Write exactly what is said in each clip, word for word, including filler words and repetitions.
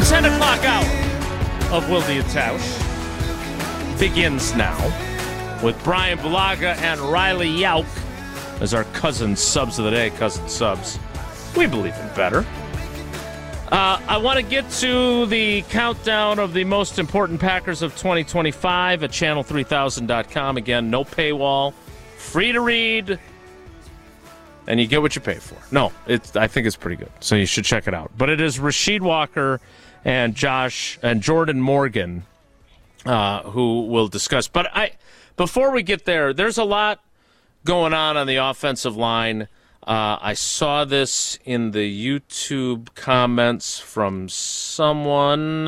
ten o'clock hour of Wilde and Tausch begins now with Brian Bulaga and Riley Yauk as our cousin subs of the day. Cousin subs. We believe in better. Uh, I want to get to the countdown of the most important Packers of twenty twenty-five at channel three thousand dot com. Again, no paywall, free to read, and you get what you pay for. No, it's, I think it's pretty good, so you should check it out. But it is Rasheed Walker and Josh and Jordan Morgan uh, who will discuss. But I, before we get there, there's a lot going on on the offensive line. Uh, I saw this in the YouTube comments from someone.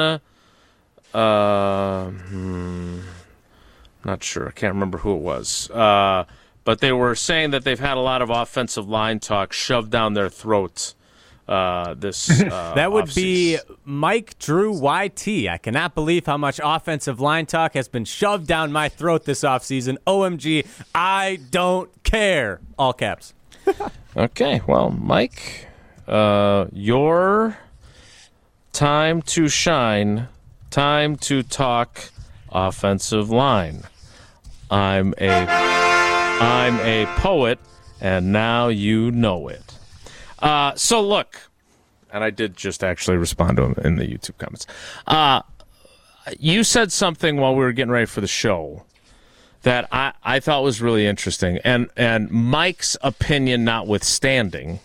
Uh, hmm, not sure. I can't remember who it was. Uh, but they were saying that they've had a lot of offensive line talk shoved down their throats uh, this uh, That would off-season. be Mike Drew Y T. I cannot believe how much offensive line talk has been shoved down my throat this offseason. O M G, I don't care. All caps. Okay, well, Mike, uh, your time to shine, time to talk offensive line. I'm a, I'm a poet, and now you know it. Uh, so look, and I did just actually respond to him in the YouTube comments. Uh, you said something while we were getting ready for the show that I, I thought was really interesting. And and Mike's opinion notwithstanding,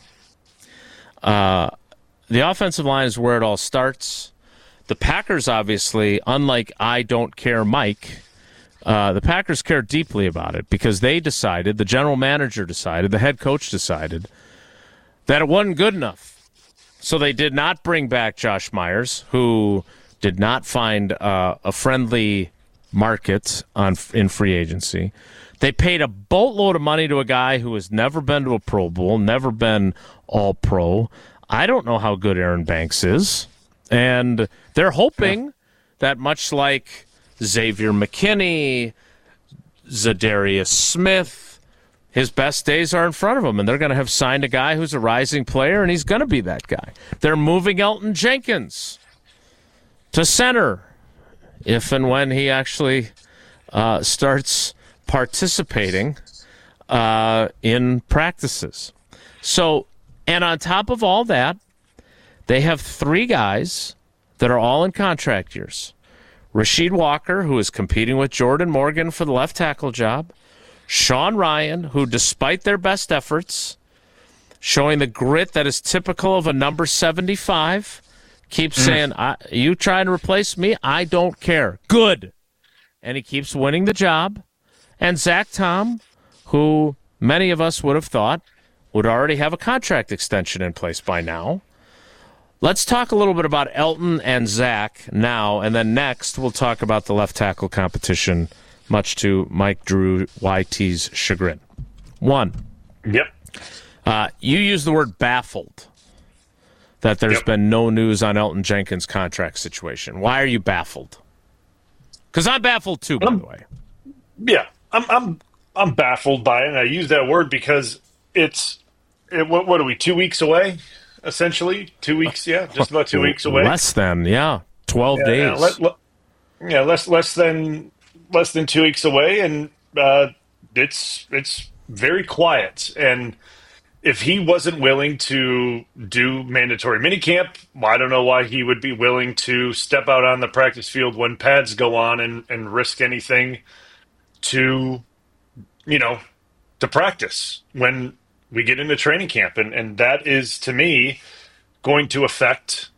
uh, the offensive line is where it all starts. The Packers, obviously, unlike I don't care Mike, uh, the Packers care deeply about it because they decided, the general manager decided, the head coach decided, that it wasn't good enough. So they did not bring back Josh Myers, who did not find uh, a friendly market on in free agency. They paid a boatload of money to a guy who has never been to a Pro Bowl, never been all pro. I don't know how good Aaron Banks is. And they're hoping yeah. that much like Xavier McKinney, Zadarius Smith, his best days are in front of him, and they're going to have signed a guy who's a rising player, and he's going to be that guy. They're moving Elton Jenkins to center if and when he actually uh, starts participating uh, in practices. So, and on top of all that, they have three guys that are all in contract years. Rasheed Walker, who is competing with Jordan Morgan for the left tackle job. Sean Ryan, who despite their best efforts, showing the grit that is typical of a number seventy-five, keeps mm. saying, I, you trying to replace me? I don't care. Good. And he keeps winning the job. And Zach Tom, who many of us would have thought would already have a contract extension in place by now. Let's talk a little bit about Elton and Zach now, and then next we'll talk about the left tackle competition, much to Mike Drew Y T's chagrin. One. Yep. Uh, you use the word baffled. That there's yep. been no news on Elton Jenkins' contract situation. Why are you baffled? Because I'm baffled too, by I'm, the way. Yeah, I'm I'm I'm baffled by it, and I use that word because it's it, what, what are we two weeks away? Essentially, two weeks. Yeah, just about two weeks away. Less than yeah, twelve yeah, days. Yeah, let, let, yeah, less less than less than two weeks away, and uh, it's it's very quiet and. If he wasn't willing to do mandatory minicamp, well, I don't know why he would be willing to step out on the practice field when pads go on and, and risk anything to, you know, to practice when we get into training camp. And, and that is, to me, going to affect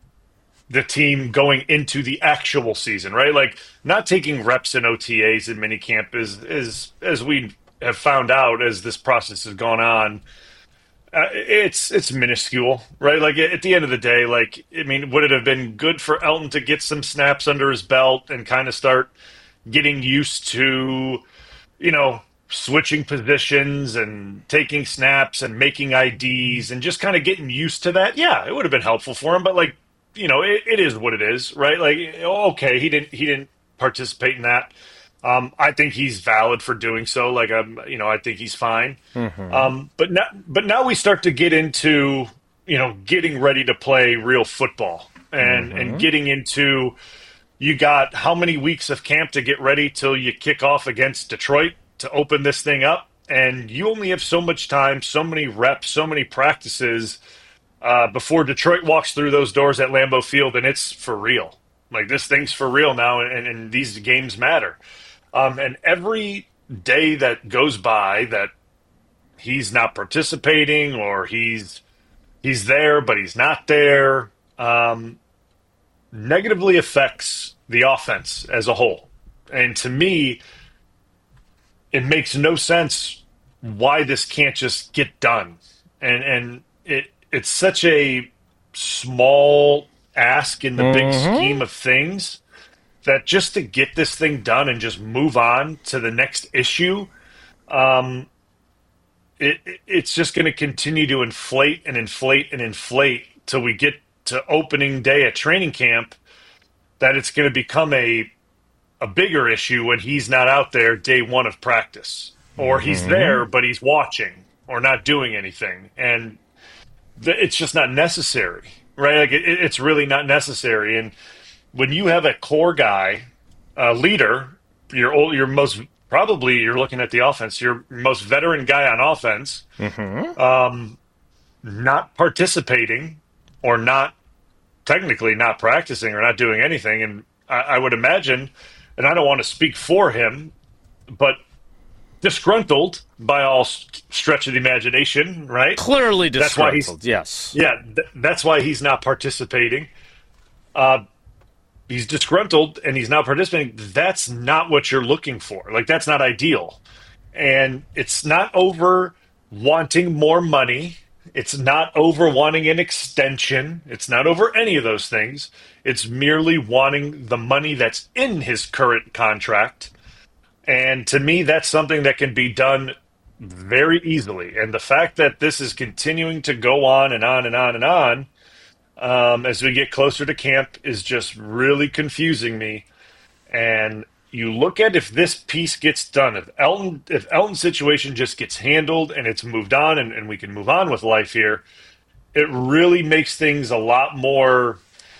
the team going into the actual season, right? Like, not taking reps in O T As and minicamp is, is, as we have found out as this process has gone on, Uh, it's it's minuscule, right? Like, at the end of the day, like, I mean, would it have been good for Elton to get some snaps under his belt and kind of start getting used to, you know, switching positions and taking snaps and making I Ds and just kind of getting used to that? Yeah, it would have been helpful for him, but, like, you know, it, it is what it is, right? Like, okay, he didn't he didn't participate in that. Um, I think he's valid for doing so. Like, I'm, you know, I think he's fine. Mm-hmm. Um, but now, but now we start to get into, you know, getting ready to play real football, and mm-hmm. and getting into, you got how many weeks of camp to get ready till you kick off against Detroit to open this thing up, and you only have so much time, so many reps, so many practices uh, before Detroit walks through those doors at Lambeau Field, and it's for real. Like, this thing's for real now, and, and these games matter. Um, and every day that goes by that he's not participating, or he's he's there but he's not there, um, negatively affects the offense as a whole. And to me, it makes no sense why this can't just get done. And and it it's such a small ask in the mm-hmm. big scheme of things that just to get this thing done and just move on to the next issue, um, it, it's just going to continue to inflate and inflate and inflate till we get to opening day at training camp, that it's going to become a a bigger issue when he's not out there day one of practice, or mm-hmm. he's there but he's watching or not doing anything, and th- it's just not necessary, right? Like it, it's really not necessary. And when you have a core guy, a leader, your old, your most probably you're looking at the offense, your most veteran guy on offense, mm-hmm. um, not participating or not technically not practicing or not doing anything, and I, I would imagine, and I don't want to speak for him, but disgruntled by all stretch of the imagination, right? Clearly disgruntled, that's why he's, yes. Yeah, th- that's why he's not participating. Uh, he's disgruntled and he's not participating. That's not what you're looking for. Like, that's not ideal. And it's not over wanting more money. It's not over wanting an extension. It's not over any of those things. It's merely wanting the money that's in his current contract. And to me, that's something that can be done very easily. And the fact that this is continuing to go on and on and on and on um, as we get closer to camp is just really confusing me. And you look at if this piece gets done, if Elton, if Elton's situation just gets handled and it's moved on and, and we can move on with life here, it really makes things a lot more,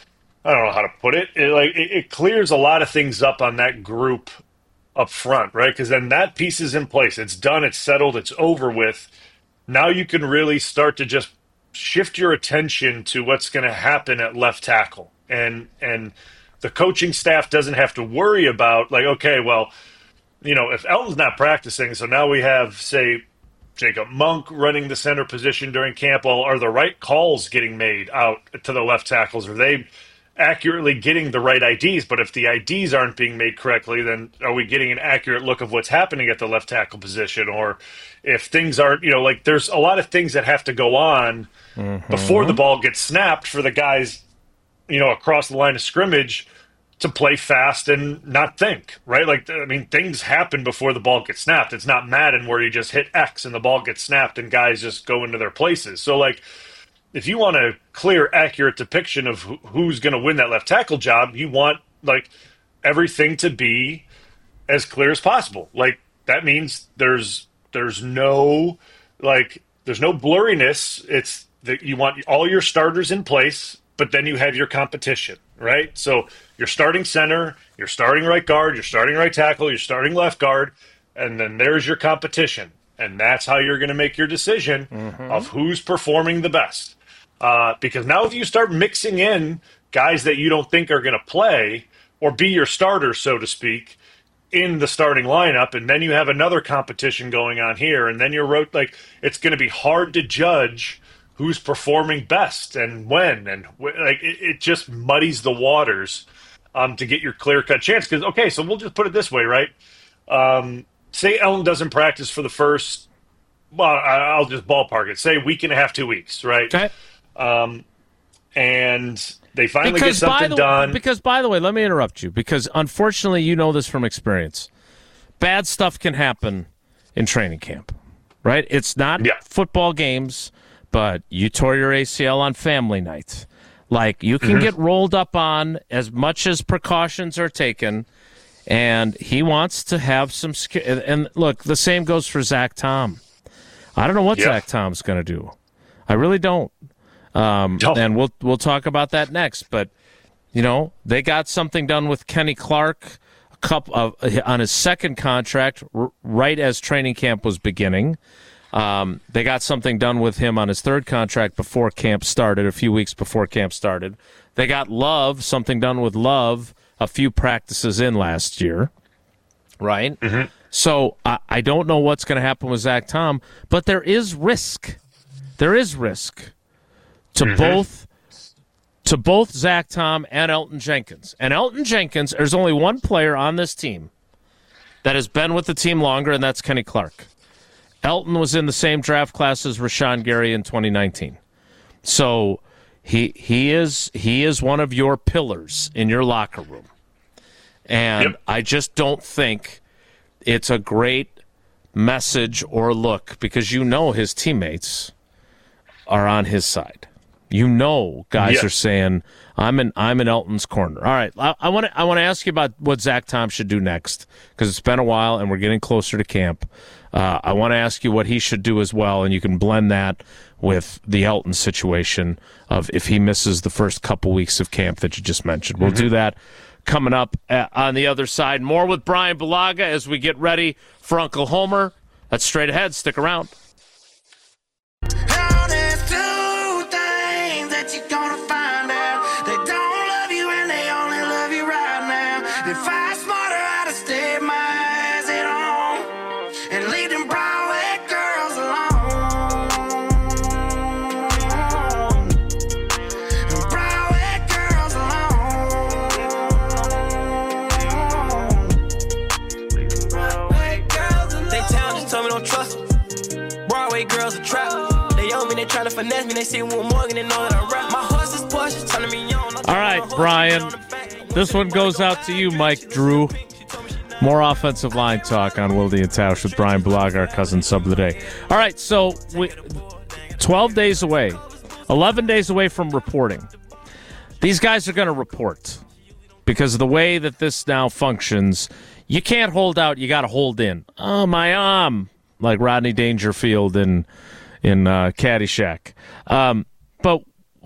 I don't know how to put it. It like it, it clears a lot of things up on that group up front, right? Because then that piece is in place. It's done. It's settled. It's over with. Now you can really start to just shift your attention to what's going to happen at left tackle. And and the coaching staff doesn't have to worry about, like, okay, well, you know, if Elton's not practicing, so now we have, say, Jacob Monk running the center position during camp. Well, are the right calls getting made out to the left tackles? Are they accurately getting the right I Ds? But if the I Ds aren't being made correctly, then are we getting an accurate look of what's happening at the left tackle position? Or if things aren't, you know, like there's a lot of things that have to go on mm-hmm. before the ball gets snapped for the guys, you know, across the line of scrimmage to play fast and not think, right? Like, I mean, things happen before the ball gets snapped. It's not Madden where you just hit X and the ball gets snapped and guys just go into their places. So, like, if you want a clear, accurate depiction of who's going to win that left tackle job, you want, like, everything to be as clear as possible. Like, that means there's there's no, like, there's no blurriness. It's that you want all your starters in place, but then you have your competition, right? So you're starting center, you're starting right guard, you're starting right tackle, you're starting left guard, and then there's your competition. And that's how you're going to make your decision mm-hmm. of who's performing the best. Uh, because now if you start mixing in guys that you don't think are going to play or be your starter, so to speak, in the starting lineup, and then you have another competition going on here, and then you're wrote, like, it's going to be hard to judge who's performing best and when, and like it, it just muddies the waters um, to get your clear-cut chance. Because, okay, so we'll just put it this way, right? Um, say Ellen doesn't practice for the first, well, I'll just ballpark it, say a week and a half, two weeks, right? Okay. Um, and they finally because get something the, done. Because, by the way, let me interrupt you, because unfortunately, you know this from experience. Bad stuff can happen in training camp, right? It's not yeah. football games, but you tore your A C L on family night. Like, you can mm-hmm. get rolled up on as much as precautions are taken, and he wants to have some – and look, the same goes for Zach Tom. I don't know what yeah. Zach Tom's going to do. I really don't. Um, oh. And we'll we'll talk about that next. But You know, they got something done with Kenny Clark a couple of, on his second contract r- right as training camp was beginning. Um, they got something done with him on his third contract before camp started, a few weeks before camp started. They got Love, something done with Love a few practices in last year, right? Mm-hmm. So I, I don't know what's going to happen with Zach Tom, but there is risk. There is risk to mm-hmm. both to both Zach Tom and Elgton Jenkins. And Elgton Jenkins, there's only one player on this team that has been with the team longer, and that's Kenny Clark. Elgton was in the same draft class as Rashawn Gary in twenty nineteen. So he he is he is one of your pillars in your locker room. And yep. I just don't think it's a great message or look, because you know his teammates are on his side. You know guys yep. are saying, I'm in I'm in Elton's corner. All right, I want to I want to ask you about what Zach Tom should do next, because it's been a while and we're getting closer to camp. Uh, I want to ask you what he should do as well, and you can blend that with the Elton situation of if he misses the first couple weeks of camp that you just mentioned. We'll mm-hmm. do that coming up uh, on the other side. More with Brian Bulaga as we get ready for Uncle Homer. That's straight ahead. Stick around. Girls are trapped. They owe me, they trying to finesse me. They see one Morgan and know that I rap. My horse is Porsche, telling me on. All right, Brian. This one goes out to you, Mike Drew. More offensive line talk on Wilde and Tausch with Brian Bulaga, our cousin sub of the day. All right, so we twelve days away, eleven days away from reporting. These guys are going to report because of the way that this now functions. You can't hold out, you got to hold in. Oh, my arm. Like Rodney Dangerfield in in uh, Caddyshack. Um, but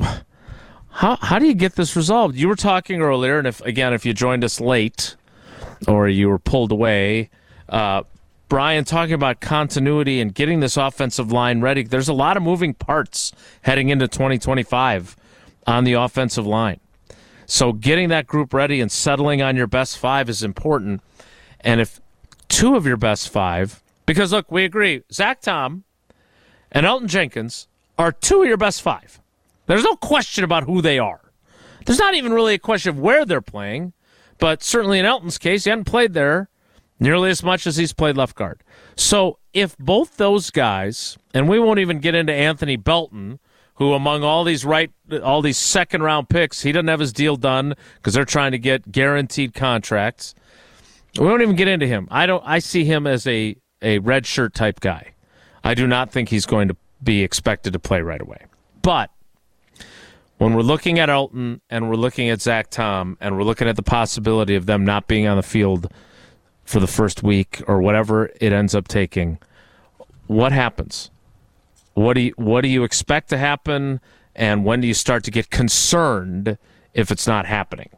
how how do you get this resolved? You were talking earlier, and if again, if you joined us late or you were pulled away, uh, Brian, talking about continuity and getting this offensive line ready. There's a lot of moving parts heading into twenty twenty-five on the offensive line. So getting that group ready and settling on your best five is important. And if two of your best five... Because, look, we agree, Zach Tom and Elgton Jenkins are two of your best five. There's no question about who they are. There's not even really a question of where they're playing, but certainly in Elton's case, he hadn't played there nearly as much as he's played left guard. So if both those guys, and we won't even get into Anthony Belton, who among all these right, all these second-round picks, he doesn't have his deal done because they're trying to get guaranteed contracts. We won't even get into him. I don't. I see him as a a red shirt type guy. I do not think he's going to be expected to play right away. But when we're looking at Elton and we're looking at Zach Tom and we're looking at the possibility of them not being on the field for the first week or whatever it ends up taking, what happens? What do you, what do you expect to happen, and when do you start to get concerned if it's not happening?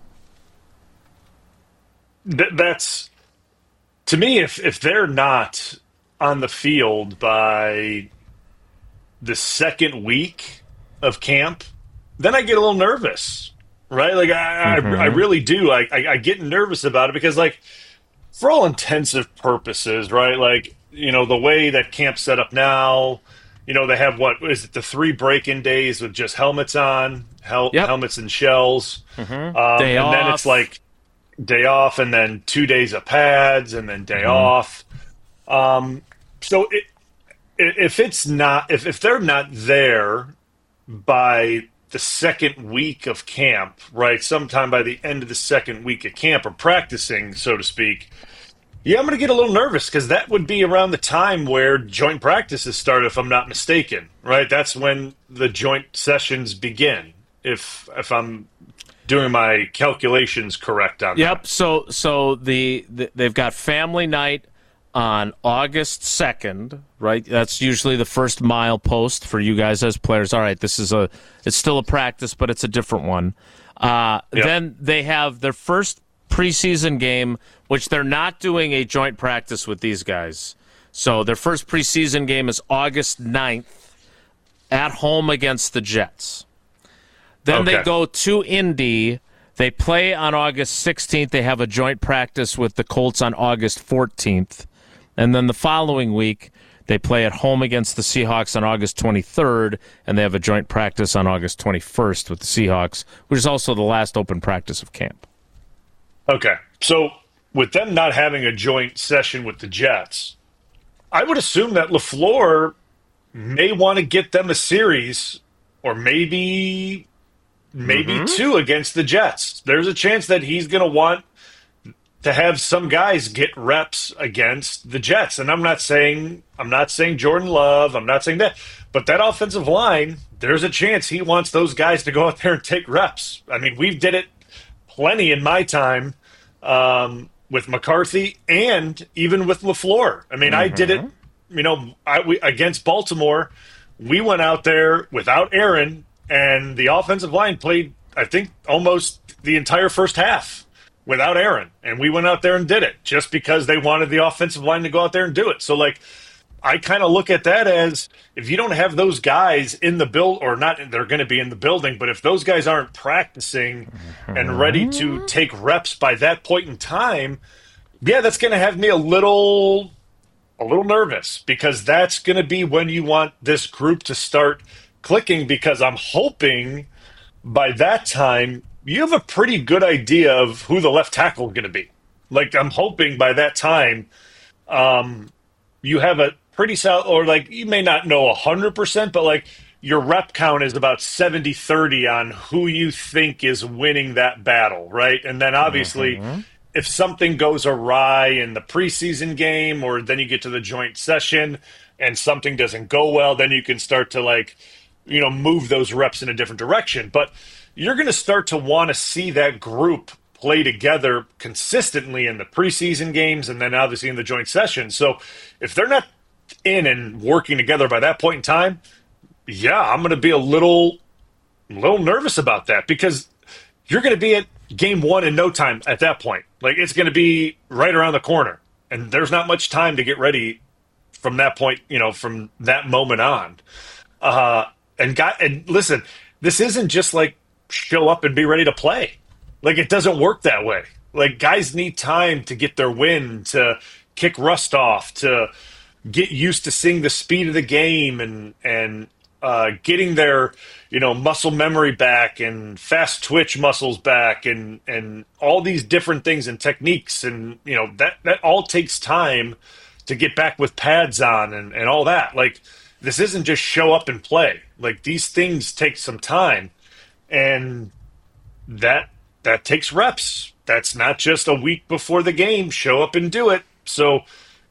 Th- that's... To me, if, if they're not on the field by the second week of camp, then I get a little nervous, right? Like, I, mm-hmm. I, I really do. I, I, I get nervous about it because, like, for all intensive purposes, right, like, you know, the way that camp's set up now, you know, they have, what, is it the three break-in days with just helmets on, hel- yep. helmets and shells. Mm-hmm. Um, Day and off. Then it's like, day off, and then two days of pads, and then day mm-hmm. off. Um, so it, if it's not, if, if they're not there by the second week of camp, right, sometime by the end of the second week of camp or practicing, so to speak, yeah, I'm going to get a little nervous because that would be around the time where joint practices start, if I'm not mistaken, right? That's when the joint sessions begin, if if I'm doing my calculations correct on yep. that. So so the, the they've got family night on August second, right? That's usually the first milepost for you guys as players. All right, this is a it's still a practice, but it's a different one. Uh, Yep. Then they have their first preseason game, which they're not doing a joint practice with these guys. So their first preseason game is August ninth at home against the Jets. Then Okay. they go to Indy. They play on August sixteenth. They have a joint practice with the Colts on August fourteenth. And then the following week, they play at home against the Seahawks on August twenty-third, and they have a joint practice on August twenty-first with the Seahawks, which is also the last open practice of camp. Okay. So with them not having a joint session with the Jets, I would assume that LaFleur may want to get them a series or maybe maybe Mm-hmm. two against the Jets. There's a chance that he's going to want to have some guys get reps against the Jets. And I'm not saying I'm not saying Jordan Love, I'm not saying that, but that offensive line, there's a chance he wants those guys to go out there and take reps. I mean, we did it plenty in my time um, with McCarthy and even with LaFleur. I mean, I did it, you know, I, we, against Baltimore. We went out there without Aaron, and the offensive line played, I think, almost the entire first half without Aaron. And we went out there and did it just because they wanted the offensive line to go out there and do it. So, like, I kind of look at that as if you don't have those guys in the build, or not, they're going to be in the building, but if those guys aren't practicing and ready to take reps by that point in time, yeah, that's going to have me a little, a little nervous, because that's going to be when you want this group to start clicking, because I'm hoping by that time you have a pretty good idea of who the left tackle is going to be. Like, I'm hoping by that time um, you have a pretty solid, or like you may not know one hundred percent, but like your rep count is about seventy thirty on who you think is winning that battle, right? And then obviously mm-hmm. if something goes awry in the preseason game, or then you get to the joint session and something doesn't go well, then you can start to, like, you know, move those reps in a different direction. But you're going to start to want to see that group play together consistently in the preseason games and then obviously in the joint session. So if they're not in and working together by that point in time, yeah, I'm going to be a little, little nervous about that, because you're going to be at game one in no time at that point. Like, it's going to be right around the corner, and there's not much time to get ready from that point, you know, from that moment on. Uh, and got, and listen, this isn't just like show up and be ready to play. Like, it doesn't work that way. Like, guys need time to get their wind, to kick rust off, to get used to seeing the speed of the game, and and uh, getting their, you know, muscle memory back and fast twitch muscles back, and and all these different things and techniques, and you know that that all takes time to get back with pads on and and all that. Like, this isn't just show up and play. Like, these things take some time, and that that takes reps. That's not just a week before the game, show up and do it. So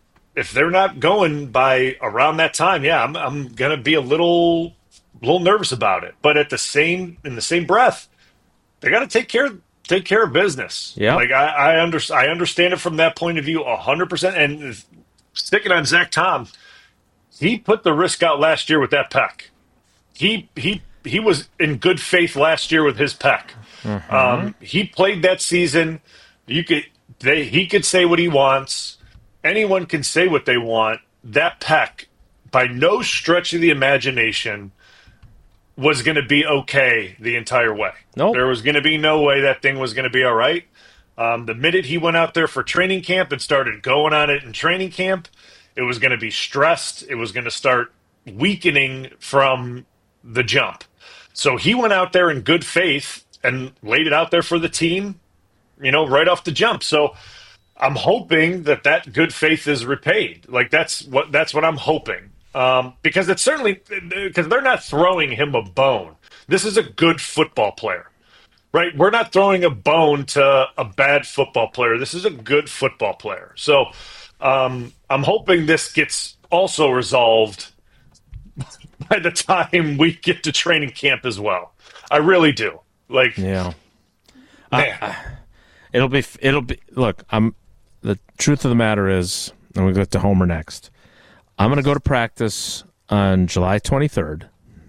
if they're not going by around that time, yeah, I'm I'm gonna be a little little nervous about it. But at the same in the same breath, they got to take care take care of business. Yeah, like I I, under, I understand it from that point of view a hundred percent. And sticking on Zach Tom, he put the risk out last year with that pec. He he he was in good faith last year with his pec. Mm-hmm. Um, he played that season. You could they he could say what he wants. Anyone can say what they want. That pec, by no stretch of the imagination, was going to be okay the entire way. Nope. There was going to be no way that thing was going to be all right. Um, the minute he went out there for training camp and started going on it in training camp, it was going to be stressed. It was going to start weakening from the jump. So he went out there in good faith and laid it out there for the team, you know, right off the jump. So I'm hoping that that good faith is repaid. Like, that's what that's what I'm hoping, um, because it's certainly because they're not throwing him a bone. This is a good football player, right? We're not throwing a bone to a bad football player. This is a good football player. So um, I'm hoping this gets also resolved by the time we get to training camp as well. I really do. Like, yeah, man. Uh, it'll be it'll be. Look, I'm. The truth of the matter is, and we'll get to Homer next, I'm going to go to practice on July twenty-third,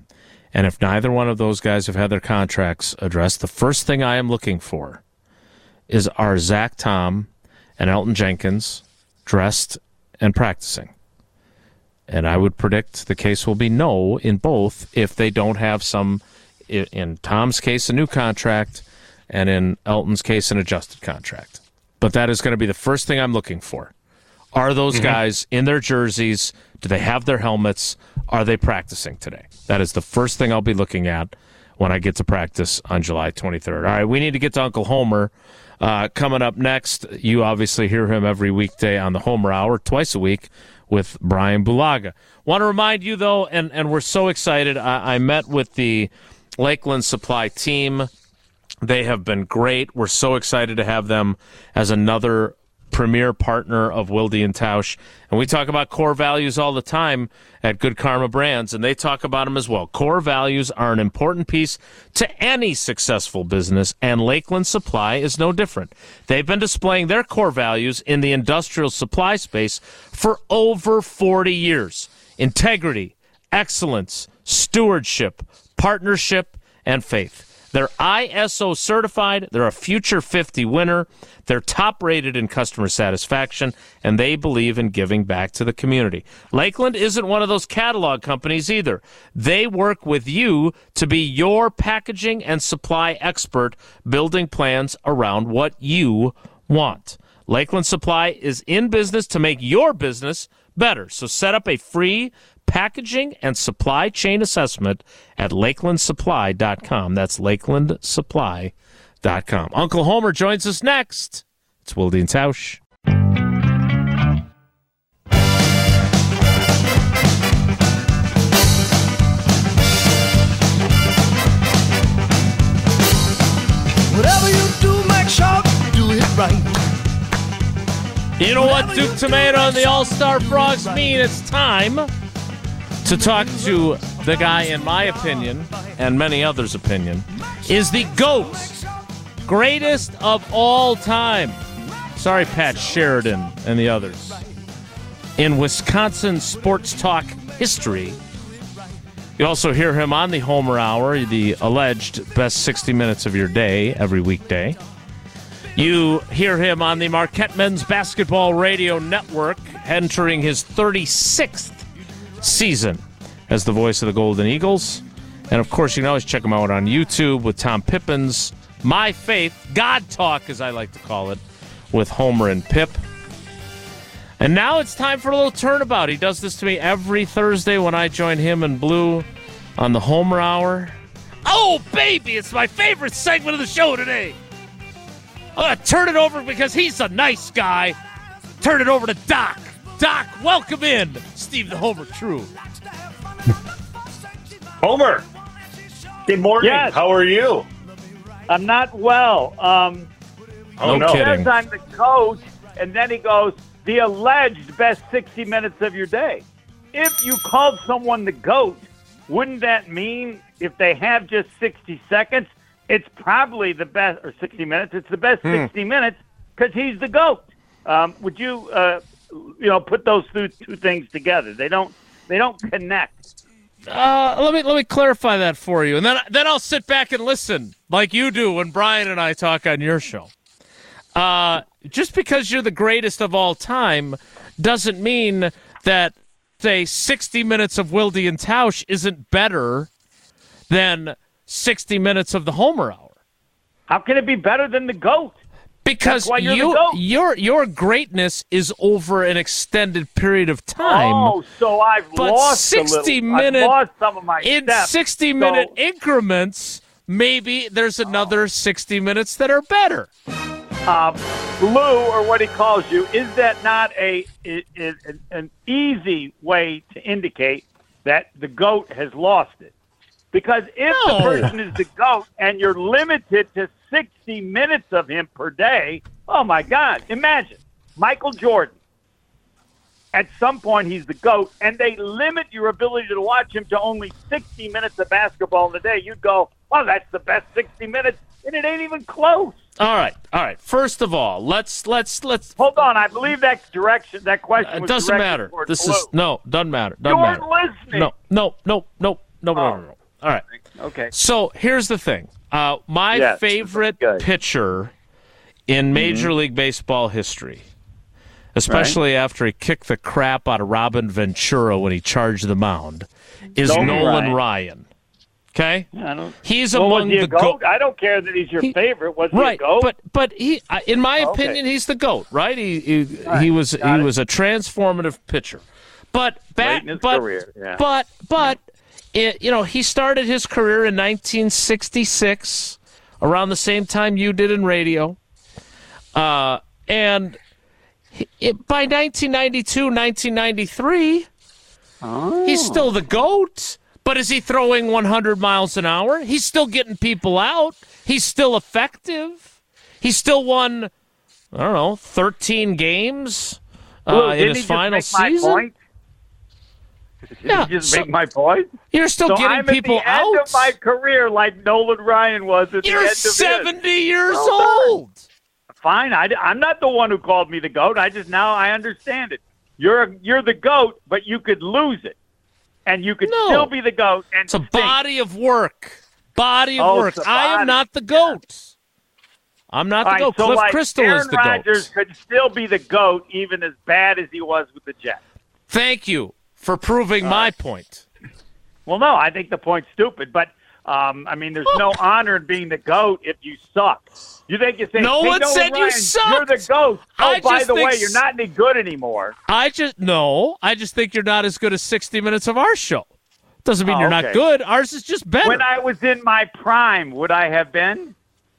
And if neither one of those guys have had their contracts addressed, the first thing I am looking for is are Zach Tom and Elton Jenkins dressed and practicing. And I would predict the case will be no in both if they don't have some, in Tom's case, a new contract, and in Elton's case, an adjusted contract. But that is going to be the first thing I'm looking for. Are those mm-hmm. guys in their jerseys? Do they have their helmets? Are they practicing today? That is the first thing I'll be looking at when I get to practice on July twenty-third. All right, we need to get to Uncle Homer. Uh, coming up next, you obviously hear him every weekday on the Homer Hour, twice a week, with Brian Bulaga. Want to remind you, though, and, and we're so excited, I, I met with the Lakeland Supply team. They have been great. We're so excited to have them as another premier partner of Wilde and Tausch. And we talk about core values all the time at Good Karma Brands, and they talk about them as well. Core values are an important piece to any successful business, and Lakeland Supply is no different. They've been displaying their core values in the industrial supply space for over forty years. Integrity, excellence, stewardship, partnership, and faith. They're I S O certified. They're a Future fifty winner. They're top rated in customer satisfaction, and they believe in giving back to the community. Lakeland isn't one of those catalog companies either. They work with you to be your packaging and supply expert, building plans around what you want. Lakeland Supply is in business to make your business better. So set up a free packaging and supply chain assessment at lakeland supply dot com. That's lakeland supply dot com. Uncle Homer joins us next. It's Wilde and Tausch. Whatever you do, make sure you do it right. You know what Duke Tomato and the All-Star Frogs mean? It's time to talk to the guy, in my opinion, and many others' opinion, is the GOAT, greatest of all time. Sorry, Pat Sheridan and the others. In Wisconsin sports talk history, you also hear him on the Homer Hour, the alleged best sixty minutes of your day every weekday. You hear him on the Marquette Men's Basketball Radio Network, entering his thirty-sixth season as the voice of the Golden Eagles. And, of course, you can always check him out on YouTube with Tom Pippin's My Faith, God Talk, as I like to call it, with Homer and Pip. And now it's time for a little turnabout. He does this to me every Thursday when I join him and Blue on the Homer Hour. Oh, baby, it's my favorite segment of the show today. I'm going to turn it over because he's a nice guy. Turn it over to Doc. Doc, welcome in, Steve the Homer True. Homer, good morning. Yes. How are you? I'm not well. Um, Oh, no no. kidding. He says I'm the coach, and then he goes, the alleged best sixty minutes of your day. If you called someone the GOAT, wouldn't that mean if they have just sixty seconds, it's probably the best, or sixty minutes, it's the best Hmm. sixty minutes because he's the GOAT. Um, would you, uh, you know, put those two, two things together? They don't, they don't connect. Uh, let me let me clarify that for you, and then then I'll sit back and listen like you do when Brian and I talk on your show. Uh, just because you're the greatest of all time doesn't mean that, say, sixty minutes of Wilde and Tausch isn't better than sixty minutes of the Homer Hour. How can it be better than the GOAT? Because That's why you're you, the GOAT. your your greatness is over an extended period of time. Oh, so I've But lost sixty a little. minute- I've lost some of my In steps. sixty-minute So- increments, maybe there's another sixty minutes that are better. Uh, Blue, or what he calls you, is that not a, i i an easy way to indicate that the GOAT has lost it? Because if No. the person is the GOAT and you're limited to sixty minutes of him per day, oh, my God. Imagine Michael Jordan. At some point, he's the GOAT, and they limit your ability to watch him to only sixty minutes of basketball in a day. You'd go, well, that's the best sixty minutes, and it ain't even close. All right, all right. First of all, let's let's let's. Hold on, I believe that direction, that question It was doesn't directed matter. toward This Blue. is no, doesn't matter. Doesn't You're matter. listening. No, no, no, no, no, no, Oh. no, no. All right. Okay. So here's the thing. Uh, my Yes, favorite good. pitcher in Major Mm-hmm. League Baseball history, especially after he kicked the crap out of Robin Ventura when he charged the mound, is Nolan Nolan Ryan. Ryan. Okay? I don't. He's Well, was among he a the goat? goat. I don't care that he's your He- favorite. Was he a Right, goat? but but he, I- in my Okay. opinion, he's the goat. Right? He he, right, he was got he it. was a transformative pitcher. But Late back, in his but career, yeah. but but it, you know, he started his career in nineteen sixty-six, around the same time you did in radio, uh, and he- it, by nineteen ninety-two, nineteen ninety-three, Oh. he's still the GOAT. But is he throwing one hundred miles an hour? He's still getting people out. He's still effective. He still won, I don't know, thirteen games uh, Well, in didn't his he just final make my season. point? Did Yeah, he just so- make my point? You're still So getting I'm people at the end out. of my career like Nolan Ryan was at the You're end of his. seventy years Well done. old. Fine, I, am not the one who called me the GOAT. I just now I understand it. You're you're the GOAT, but you could lose it, and you could No. still be the GOAT. And It's a stink. body of work. Body of Oh, work. it's a I am body. not the GOAT. I'm not All the right, GOAT. so Cliff like Crystal Aaron is the Rodgers GOAT. could still be the GOAT, even as bad as he was with the Jets. Thank you for proving my point. Well, no, I think the point's stupid, but um, I mean, there's no honor in being the GOAT if you suck. You think you're saying, No hey, one Nolan said you Ryan, You're sucked. the GOAT. Oh, I by just the think way, s- you're not any good anymore. I just no. I just think you're not as good as sixty minutes of our show. Doesn't mean Oh, you're not okay. good. Ours is just better. When I was in my prime, would I have been?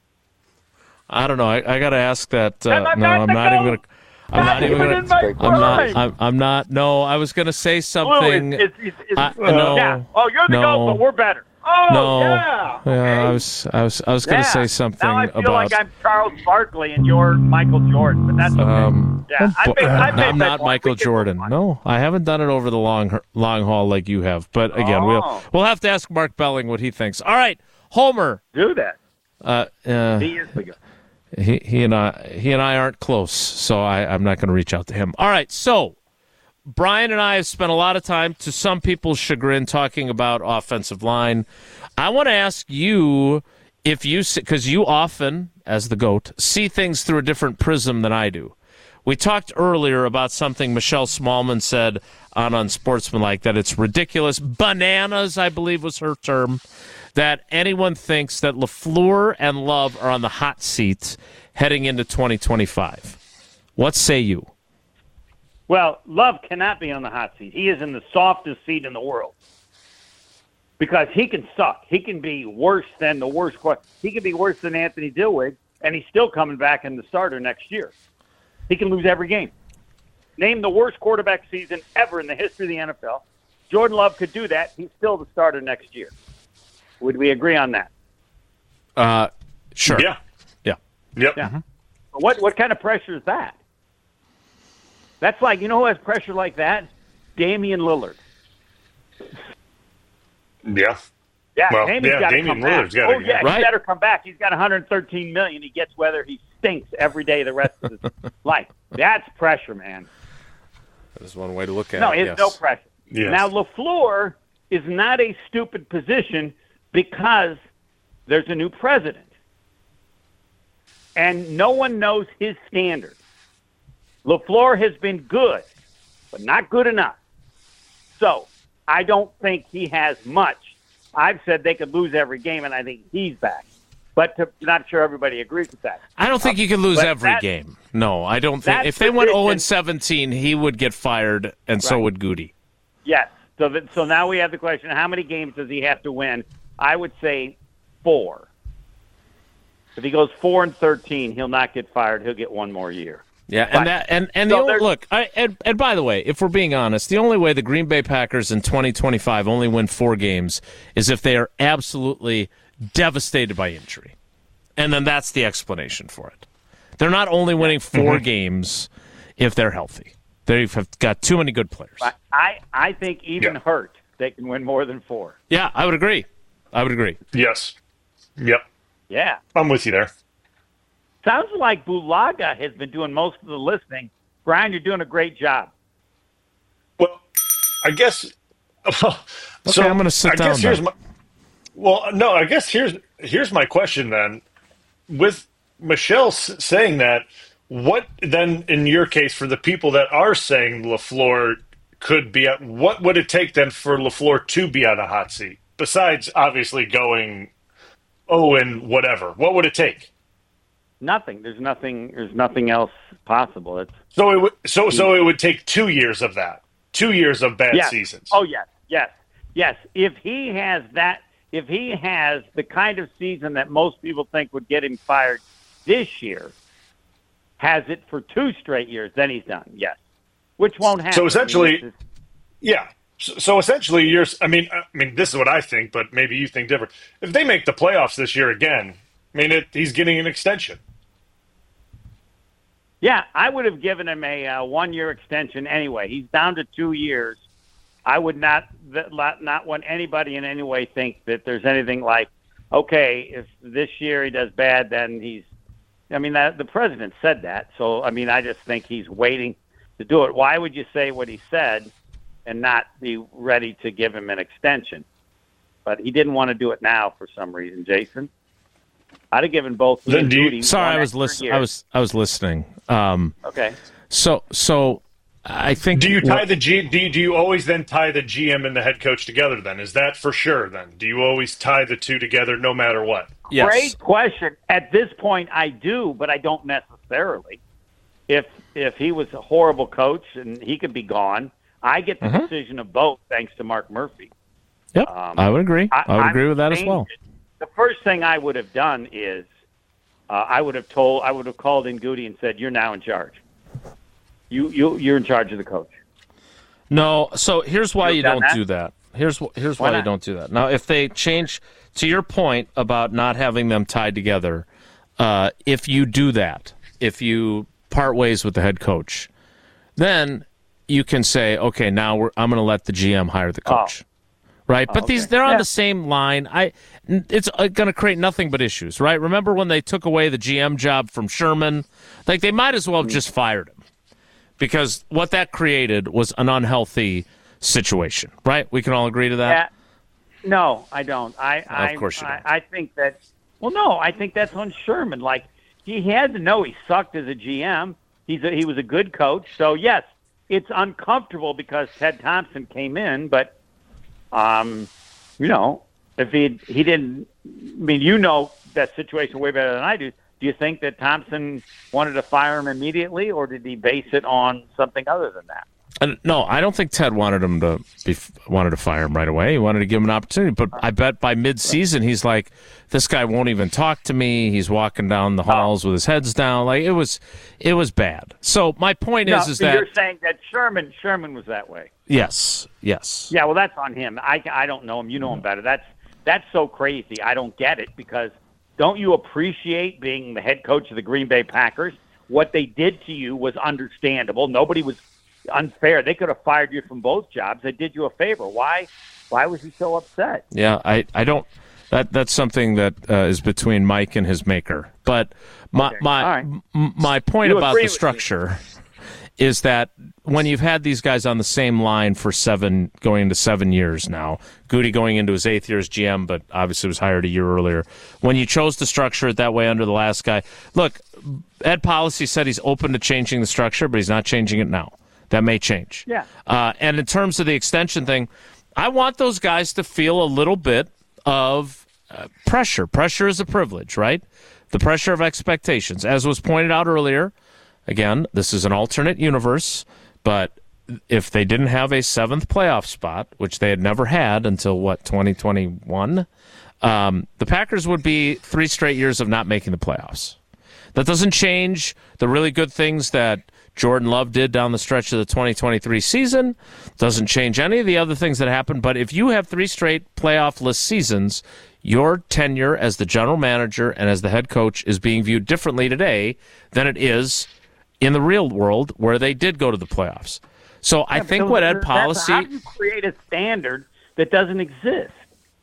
I don't know. I, I got to ask that. Uh, Am I no, not I'm the not even GOAT? going to. I'm not even even going in my to. I'm not. prime. I'm, I'm not. No, I was going to say Blue, something. it's, it's, it's, I- uh, no, yeah. Oh, you're the no. GOAT, but we're better. Oh, no. yeah. Yeah, Okay. I was. I was. I was going to Yeah. say something Now I feel about. like I'm Charles Barkley and you're Michael Jordan, but that's okay. Um, yeah, I made, I made I'm that not point. Michael We can Jordan. move on. No, I haven't done it over the long long haul like you have. But again, we'll Oh. we'll have to ask Mark Belling what he thinks. All right, Homer. Do that. Uh, uh, He is the GOAT. he he and I he and I aren't close, so I, I'm not going to reach out to him. All right, so Brian and I have spent a lot of time, to some people's chagrin, talking about offensive line. I want to ask you if you, because you often, as the GOAT, see things through a different prism than I do. We talked earlier about something Michelle Smallman said on Unsportsmanlike, that it's ridiculous, bananas, I believe was her term, that anyone thinks that LaFleur and Love are on the hot seat heading into twenty twenty-five. What say you? Well, Love cannot be on the hot seat. He is in the softest seat in the world because he can suck. He can be worse than the worst. qu- He can be worse than Anthony Dilweg, and he's still coming back in the starter next year. He can lose every game. Name the worst quarterback season ever in the history of the N F L. Jordan Love could do that. He's still the starter next year. Would we agree on that? Uh, sure. Yeah. Yeah. Yep. Yeah. What what kind of pressure is that? That's like, you know who has pressure like that? Damian Lillard. Yeah. Yeah, Well, Damian's yeah, got to Damian come back. Lillard's gotta- oh yeah, Right. he better come back. He's got one hundred thirteen million dollars. He gets whether he stinks every day the rest of his life. That's pressure, man. There's one way to look at No, it. it's no pressure. Yes. Now LaFleur is not a stupid position because there's a new president, and no one knows his standard. LaFleur has been good, but not good enough. So I don't think he has much. I've said they could lose every game, and I think he's back. But to, not sure everybody agrees with that. I don't think you can lose But every that- game. No, I don't think. that If they went position- oh and seventeen, he would get fired, and so Right. would Goody. Yes. So that, so now we have the question: how many games does he have to win? I would say four. If he goes four and thirteen, he'll not get fired. He'll get one more year. Yeah, But- and that and and the So only, there's- look, I, and, and by the way, if we're being honest, the only way the Green Bay Packers in twenty twenty-five only win four games is if they are absolutely devastated by injury, and then that's the explanation for it. They're not only winning four games if they're healthy. They've got too many good players. But I, I think even Yeah. hurt, they can win more than four. Yeah, I would agree. I would agree. Yes. Yep. Yeah. I'm with you there. Sounds like Bulaga has been doing most of the listening. Brian, you're doing a great job. Well, I guess. so I'm gonna sit I guess down here's then. my. Well, no, I guess here's here's my question then. With Michelle s- saying that, what then in your case for the people that are saying LaFleur could be at, what would it take then for LaFleur to be on a hot seat? Besides obviously going oh and whatever. What would it take? Nothing. There's nothing. There's nothing else possible. It's So it would so so it would take two years of that. Two years of bad yes. seasons. Oh yes, yes, yes. If he has that, if he has the kind of season that most people think would get him fired this year, has it for two straight years, then he's done. Yes, which won't happen. So essentially, I mean, it's- yeah. So, so essentially, you're. I mean, I mean, this is what I think, but maybe you think different. If they make the playoffs this year again, I mean, it, he's getting an extension. yeah, I would have given him a uh, one-year extension anyway. He's down to two years. I would not that, not not want anybody in any way think that there's anything like, okay, if this year he does bad, then he's. I mean, that, the president said that, so I mean, I just think he's waiting to do it. Why would you say what he said and not be ready to give him an extension? But he didn't want to do it now for some reason, Jason. I'd have given both. Then do you- Goody Sorry, one I was extra listening. year. I was I was listening. Um, okay. so so I think. Do you tie the G? Do you, do you always then tie the G M and the head coach together? Then is that for sure? Then do you always tie the two together, no matter what? Yes. Great question. At this point, I do, but I don't necessarily. If if he was a horrible coach and he could be gone, I get the Mhm. decision of both, thanks to Mark Murphy. Yep, Um, I would agree. I, would I'm agree with that as saying well. The first thing I would have done is uh, I would have told, I would have called in Goody and said, "You're now in charge. You you you're in charge of the coach." No, so here's why You've you done don't that? do that. Here's wh- here's Why why, you not? don't do that. Now, if they change to your point about not having them tied together, uh, if you do that, if you part ways with the head coach, then you can say, okay, now we're, I'm going to let the G M hire the coach, right? but these okay. they're on Yeah. the same line. I it's going to create nothing but issues, right? Remember when they took away the G M job from Sherman? Like they might as well have Mm. just fired him. Because what that created was an unhealthy situation, right? We can all agree to that? Yeah. No, I don't. I, I Of course you I, don't. I think that. Well, no, I think that's on Sherman. Like he had to know he sucked as a G M. He's a, he was a good coach. So yes, it's uncomfortable because Ted Thompson came in, but um, you know, if he he didn't, I mean, you know that situation way better than I do. Do you think that Thompson wanted to fire him immediately, or did he base it on something other than that? And no, I don't think Ted wanted him to be wanted to fire him right away. He wanted to give him an opportunity, but I bet by mid-season he's like, this guy won't even talk to me. He's walking down the halls with his heads down. Like it was, it was bad. So my point No, is, is so that you're saying that Sherman Sherman was that way. yes, yes, Yeah, well, that's on him. I, I don't know him. You know him better. That's that's so crazy. I don't get it because don't you appreciate being the head coach of the Green Bay Packers? What they did to you was understandable. Nobody was unfair. They could have fired you from both jobs. They did you a favor. Why? Why was he so upset? yeah. I, I don't. That that's something that uh, is between Mike and his maker. But my Okay. my All right. m- my point You about agree the with me. structure is that when you've had these guys on the same line for seven, going into seven years now, Goody going into his eighth year as G M, but obviously was hired a year earlier. When you chose to structure it that way under the last guy, look, Ed Policy said he's open to changing the structure, but he's not changing it now. That may change. Yeah. Uh, and in terms of the extension thing, I want those guys to feel a little bit of uh, pressure. Pressure is a privilege, right? The pressure of expectations. As was pointed out earlier, again, this is an alternate universe, but if they didn't have a seventh playoff spot, which they had never had until, what, twenty twenty-one, um, the Packers would be three straight years of not making the playoffs. That doesn't change the really good things that Jordan Love did down the stretch of the twenty twenty-three season. Doesn't change any of the other things that happened. But if you have three straight playoff-less seasons, your tenure as the general manager and as the head coach is being viewed differently today than it is in the real world where they did go to the playoffs. So I think So what Ed that's- Policy... How do you create a standard that doesn't exist?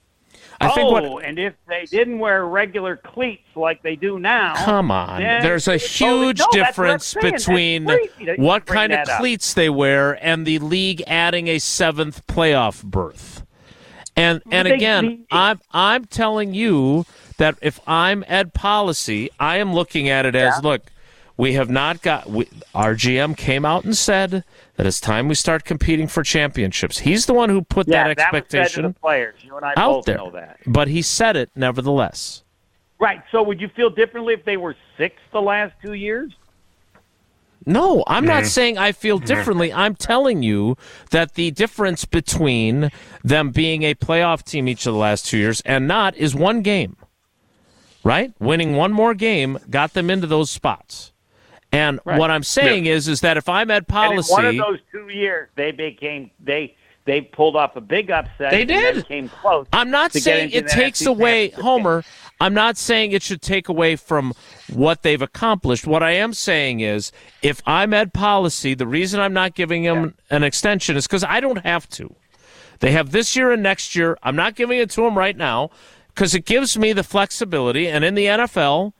I think oh, what... and if they didn't wear regular cleats like they do now, Come on. then There's a it's totally- huge no, that's what I'm difference saying. That's between crazy that you what bring kind of that up. cleats they wear and the league adding a seventh playoff berth. And and They- again, they- I'm I'm telling you that if I'm Ed Policy, I am looking at it as Yeah. look, we have not got we, our G M came out and said that it's time we start competing for championships. He's the one who put Yeah, that that was said expectation to the players. You and I out both there. know that. But he said it nevertheless. Right. So would you feel differently if they were sixth the last two years? No, I'm not saying I feel differently. I'm telling you that the difference between them being a playoff team each of the last two years and not is one game, right? Winning one more game got them into those spots. And Right. what I'm saying is, is that if I'm at And in policy, one of those two years, they became they they pulled off a big upset. They and then did. came close. I'm not to get saying into it the takes N F C away, championship Homer, I'm not saying it should take away from what they've accomplished. What I am saying is if I'm Ed Policy, the reason I'm not giving him an extension is because I don't have to. They have this year and next year. I'm not giving it to him right now because it gives me the flexibility. And in the N F L,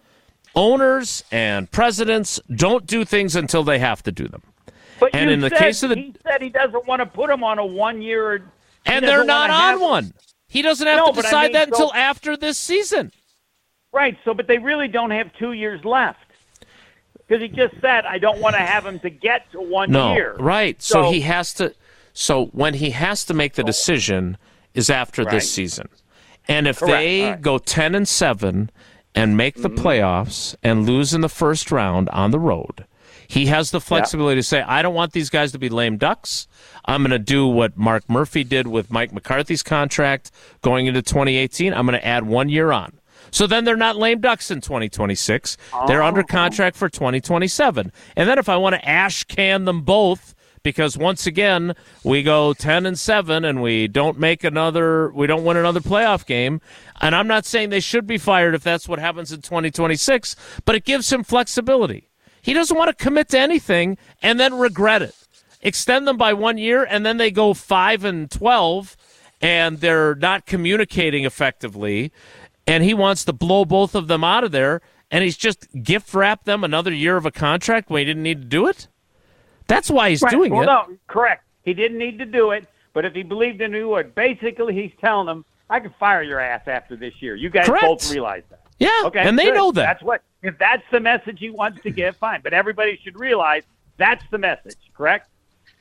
owners and presidents don't do things until they have to do them. But And you in the said, case of the- he said he doesn't want to put him on a one-year. he And doesn't they're not wanna on have- one. He doesn't have No, to but I decide mean, that so- until after this season. Right. So, but they really don't have two years left because he just said, "I don't want to have him to get to one No, year." right. So, So- he has to. So when he has to make the decision is after Right. this season, and if Correct. they All right. go ten and seven and make the Mm-hmm. playoffs and lose in the first round on the road, he has the flexibility to say, "I don't want these guys to be lame ducks. I'm going to do what Mark Murphy did with Mike McCarthy's contract going into twenty eighteen. I'm going to add one year on." So then they're not lame ducks in twenty twenty-six. They're under contract for twenty twenty-seven. And then if I want to ash can them both, because once again we go ten and seven and we don't make another, we don't win another playoff game. And I'm not saying they should be fired if that's what happens in twenty twenty-six, but it gives him flexibility. He doesn't want to commit to anything and then regret it. Extend them by one year and then they go five and twelve and they're not communicating effectively. And he wants to blow both of them out of there, and he's just gift wrapped them another year of a contract when he didn't need to do it? That's why he's Right. doing well, it. No, correct. He didn't need to do it, but if he believed in it, he would. Basically, he's telling them, "I can fire your ass after this year." You guys Correct. both realize that. Yeah, Okay, and they good. know that. That's what. If that's the message he wants to give, fine. But everybody should realize that's the message. Correct.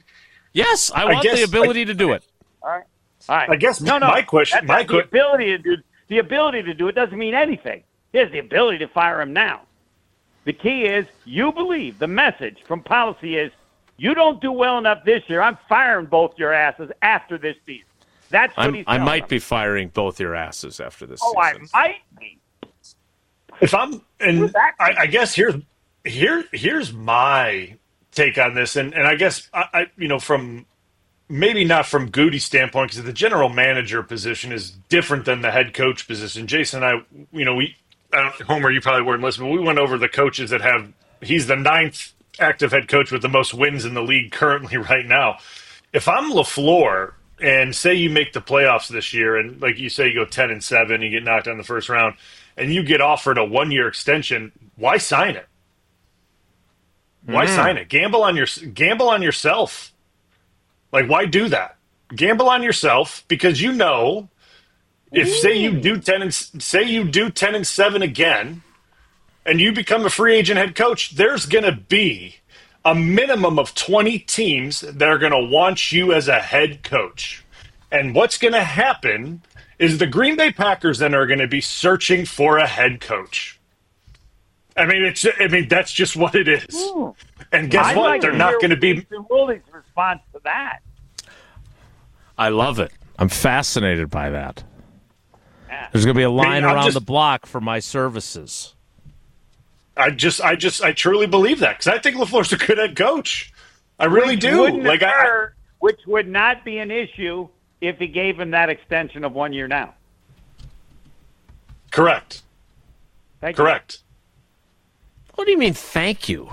Yes, I I want guess- the ability to do it. All right. All right. I guess no, no. my question- That's my not the que- ability to do the ability to do it doesn't mean anything. He has the ability to fire him now. The key is you believe the message from policy is you don't do well enough this year. I'm firing both your asses after this season. That's what I'm, he's I telling might them. be firing both your asses after this Oh, I season. might be. If I'm, and Exactly. I, I guess here's here here's my take on this, and and I guess I, I you know from maybe not from Goody's standpoint because the general manager position is different than the head coach position. Jason and I, you know, we I don't, Homer, you probably weren't listening, but we went over the coaches that have. He's the ninth active head coach with the most wins in the league currently right now. If I'm LaFleur and say you make the playoffs this year, and like you say, you go ten and seven, you get knocked out in the first round, and you get offered a one year extension, why sign it? Why sign it? Gamble on your gamble on yourself. Like, why do that? Gamble on yourself because you know if say you do ten and say you do ten and seven again, and you become a free agent head coach, there's going to be a minimum of twenty teams that are going to want you as a head coach. And what's going to happen is the Green Bay Packers then are going to be searching for a head coach. I mean, it's. I mean, that's just what it is. Ooh. And guess I'd what? like They're to not hear going to be. Jason Woolley's response to that. I love it. I'm fascinated by that. Yeah. There's going to be a line I'm around just- the block for my services. I just, I just, I truly believe that because I think LaFleur's a good head coach. I really Which do. wouldn't Like, I, occur, which would not be an issue if he gave him that extension of one year now. correct, Thank you. correct. What do you mean, thank you?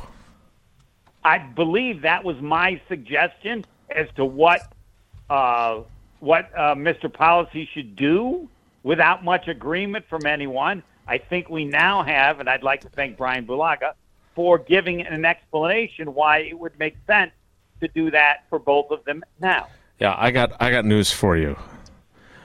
I believe that was my suggestion as to what uh, what uh, Mister Policy should do without much agreement from anyone. I think we now have, and I'd like to thank Brian Bulaga for giving an explanation why it would make sense to do that for both of them now. Yeah, I got I got news for you.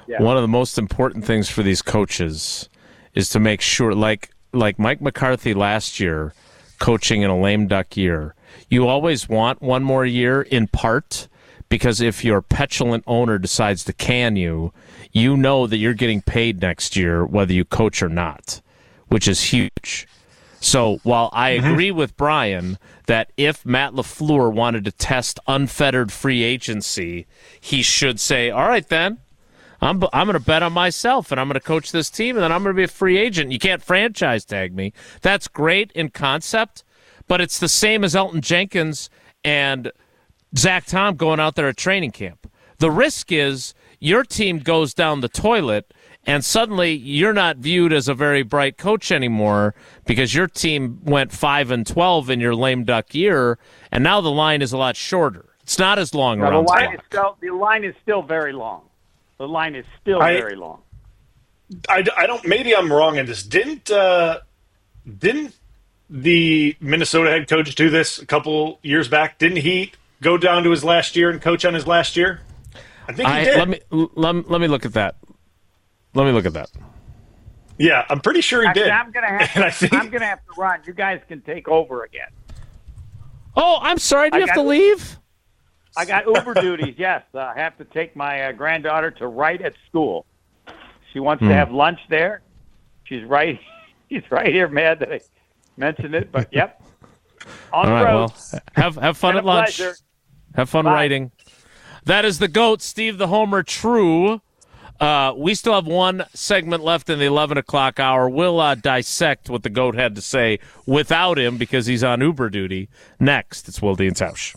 Yeah. one of the most important things for these coaches is to make sure, like like Mike McCarthy last year, coaching in a lame duck year, you always want one more year in part because if your petulant owner decides to can you, you know that you're getting paid next year whether you coach or not, which is huge. So while I agree with Brian that if Matt LaFleur wanted to test unfettered free agency, he should say, all right, then, I'm I'm going to bet on myself, and I'm going to coach this team, and then I'm going to be a free agent. You can't franchise tag me. That's great in concept, but it's the same as Elton Jenkins and Zach Tom going out there at training camp. The risk is your team goes down the toilet, and suddenly you're not viewed as a very bright coach anymore because your team went five and twelve in your lame duck year, and now the line is a lot shorter. It's not as long No, around the the line is clock. still the line is still very long. The line is still I- very long. I, I don't. Maybe I'm wrong in this. Didn't uh, didn't the Minnesota head coach do this a couple years back? Didn't he go down to his last year and coach on his last year? I think he I, did. let me let, let me look at that. Let me look at that. Yeah, I'm pretty sure he Actually, did. I'm gonna have And I to, think I'm gonna have to run. You guys can take over again. Oh, I'm sorry. Do you I have to got- leave? I got Uber duties. Yes, uh, I have to take my uh, granddaughter to Wright at school. She wants Hmm. to have lunch there. She's right. She's right here. Mad that I mentioned it, but yep. On All the right. road. Well, have have fun Been at a lunch. pleasure. Have fun Bye. writing. That is the GOAT, Steve the Homer True. Uh, we still have one segment left in the eleven o'clock hour. We'll uh, dissect what the GOAT had to say without him because he's on Uber duty. Next, it's Will Dean Tausch.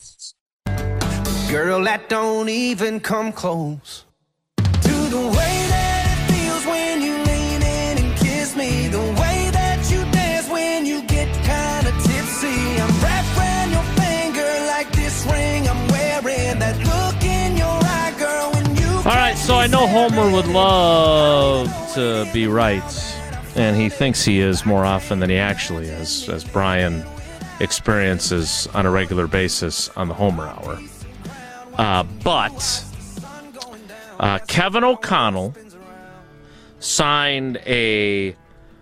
Girl, that don't even come close to the way that it feels when you lean in and kiss me. The way that you dance when you get kind of tipsy. I'm wrapped around your finger like this ring I'm wearing. That look in your eye, girl, when you. All right, so I know Homer would love to be right, and he thinks he is more often than he actually is, as Brian experiences on a regular basis on the Homer Hour. Uh, but uh, Kevin O'Connell signed a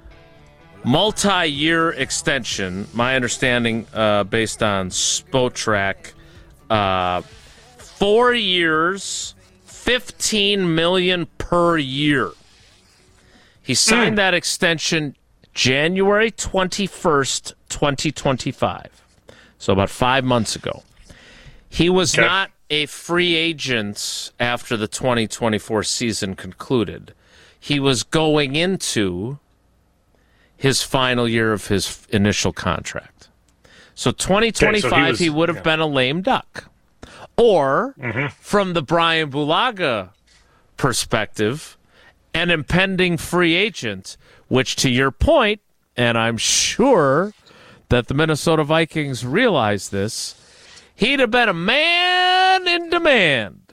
multi-year extension, my understanding uh, based on Spotrac, uh, four years, fifteen million dollars per year. He signed that extension January twenty-first, twenty twenty-five, so about five months ago. He was Okay. not a free agent after the twenty twenty-four season concluded. He was going into his final year of his initial contract. So twenty twenty-five, Okay, so he was- he would have yeah. been a lame duck. Or, from the Brian Bulaga perspective, an impending free agent, which to your point, and I'm sure that the Minnesota Vikings realize this, he'd have been a man in demand.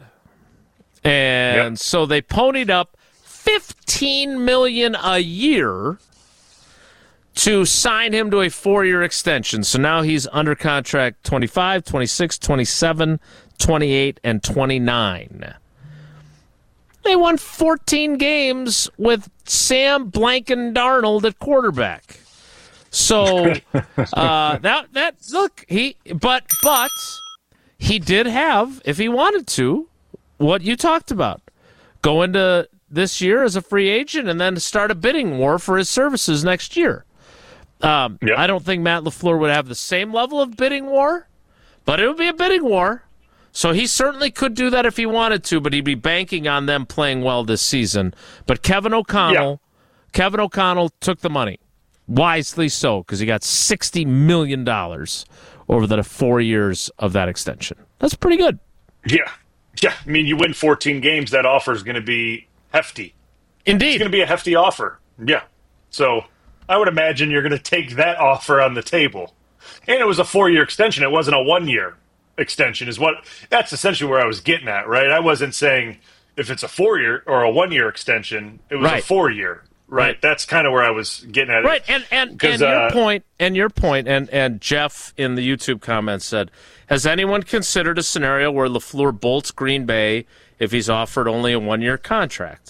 And Yep. so they ponied up fifteen million dollars a year to sign him to a four-year extension. So now he's under contract twenty-five, twenty-six, twenty-seven, twenty-eight, and twenty-nine. They won fourteen games with Sam Blanken Darnold at quarterback. So uh, that that look he but but he did have, if he wanted to, what you talked about, go into this year as a free agent and then start a bidding war for his services next year. Um, Yep. I don't think Matt LaFleur would have the same level of bidding war, but it would be a bidding war. So he certainly could do that if he wanted to, but he'd be banking on them playing well this season. But Kevin O'Connell, Kevin O'Connell took the money, wisely so, because he got sixty million dollars over the four years of that extension. That's pretty good. Yeah. Yeah. I mean, you win fourteen games, that offer is going to be hefty. It's Indeed. going to be a hefty offer. Yeah. So I would imagine you're going to take that offer on the table. And it was a four-year extension. It wasn't a one-year extension. Is what that's essentially where I was getting at, right? I wasn't saying if it's a four-year or a one-year extension. It was Right. a four-year, right? Right. That's kind of where I was getting at. Right, and and, and 'Cause, your uh, point, and your point, and and Jeff in the YouTube comments said, has anyone considered a scenario where LaFleur bolts Green Bay if he's offered only a one-year contract?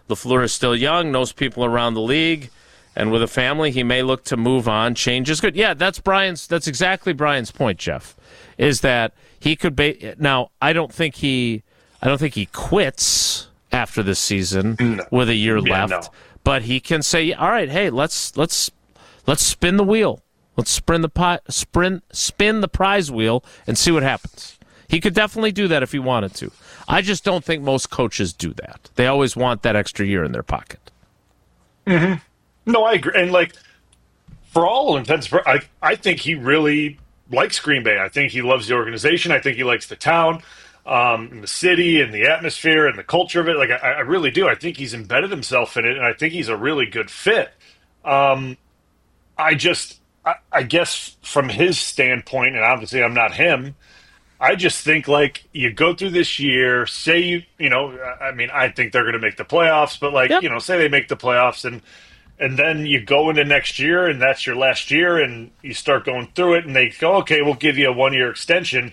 LaFleur is still young, knows people around the league, and with a family, he may look to move on. Change is good. Yeah, that's Brian's. That's exactly Brian's point, Jeff. Is that he could be now? I don't think he. I don't think he quits after this season no. with a year yeah, left. No. But he can say, "All right, hey, let's let's let's spin the wheel. Let's spin the pi- sprint, spin the prize wheel, and see what happens." He could definitely do that if he wanted to. I just don't think most coaches do that. They always want that extra year in their pocket. Mm-hmm. No, I agree. And, like, for all intents, I, I think he really likes Green Bay. I think he loves the organization. I think he likes the town, um, and the city, and the atmosphere, and the culture of it. Like, I, I really do. I think he's embedded himself in it, and I think he's a really good fit. Um, I just, I, I guess from his standpoint, and obviously I'm not him, I just think, like, you go through this year, say you, you know, I mean, I think they're going to make the playoffs, but, like, yep. you know, say they make the playoffs, and and then you go into next year, and that's your last year, and you start going through it, and they go, okay, we'll give you a one-year extension.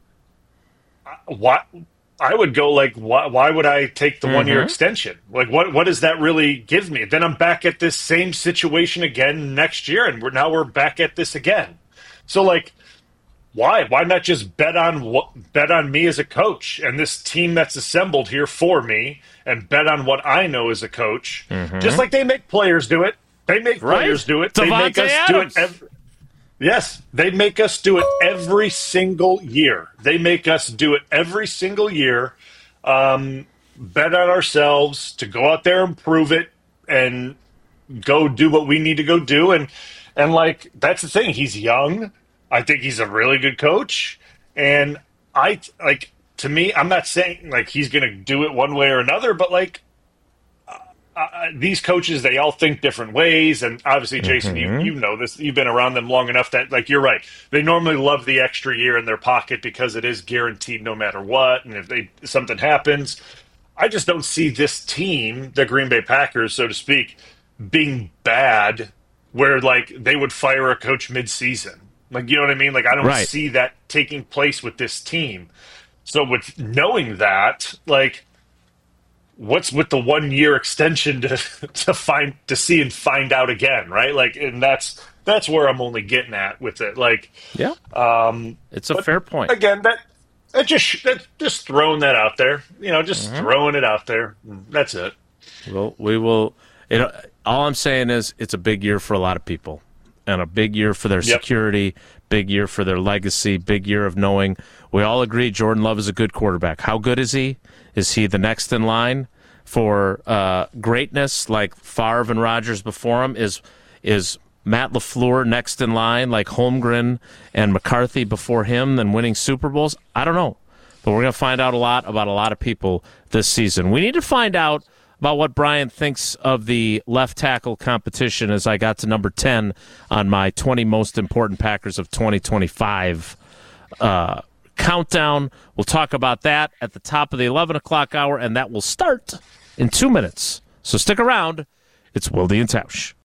Why? I would go, like, why, why would I take the mm-hmm. one-year extension? Like, what what does that really give me? Then I'm back at this same situation again next year, and we're now we're back at this again. So, like, Why? Why not just bet on what, bet on me as a coach and this team that's assembled here for me, and bet on what I know as a coach? Mm-hmm. Just like they make players do it. They make right? players do it. Devontae they make us Adams. do it. Every, yes, they make us do it every single year. They make us do it every single year. Um, bet on ourselves to go out there and prove it, and go do what we need to go do. And and like that's the thing. He's young. I think he's a really good coach, and I like to me. I'm not saying like he's going to do it one way or another, but like uh, uh, these coaches, they all think different ways. And obviously, Jason, mm-hmm. you you know this. You've been around them long enough that like you're right. They normally love the extra year in their pocket because it is guaranteed no matter what. And if they something happens, I just don't see this team, the Green Bay Packers, so to speak, being bad where like they would fire a coach mid-season. Like, you know what I mean? Like, I don't right. see that taking place with this team. So with knowing that, like, what's with the one year extension to to find to see and find out again, right? Like, and that's that's where I'm only getting at with it. Like, yeah, um, it's a fair point. Again, that that just that, just throwing that out there, you know, just mm-hmm. throwing it out there. That's it. Well, we will. It, all I'm saying is, it's a big year for a lot of people. And a big year for their yep. security, big year for their legacy, big year of knowing. We all agree Jordan Love is a good quarterback. How good is he? Is he the next in line for uh, greatness like Favre and Rodgers before him? Is is Matt LaFleur next in line like Holmgren and McCarthy before him than winning Super Bowls? I don't know. But we're going to find out a lot about a lot of people this season. We need to find out about what Brian thinks of the left tackle competition as I got to number ten on my twenty most important Packers of twenty twenty-five uh, countdown. We'll talk about that at the top of the eleven o'clock hour, and that will start in two minutes. So stick around. It's Wilde and Tausch.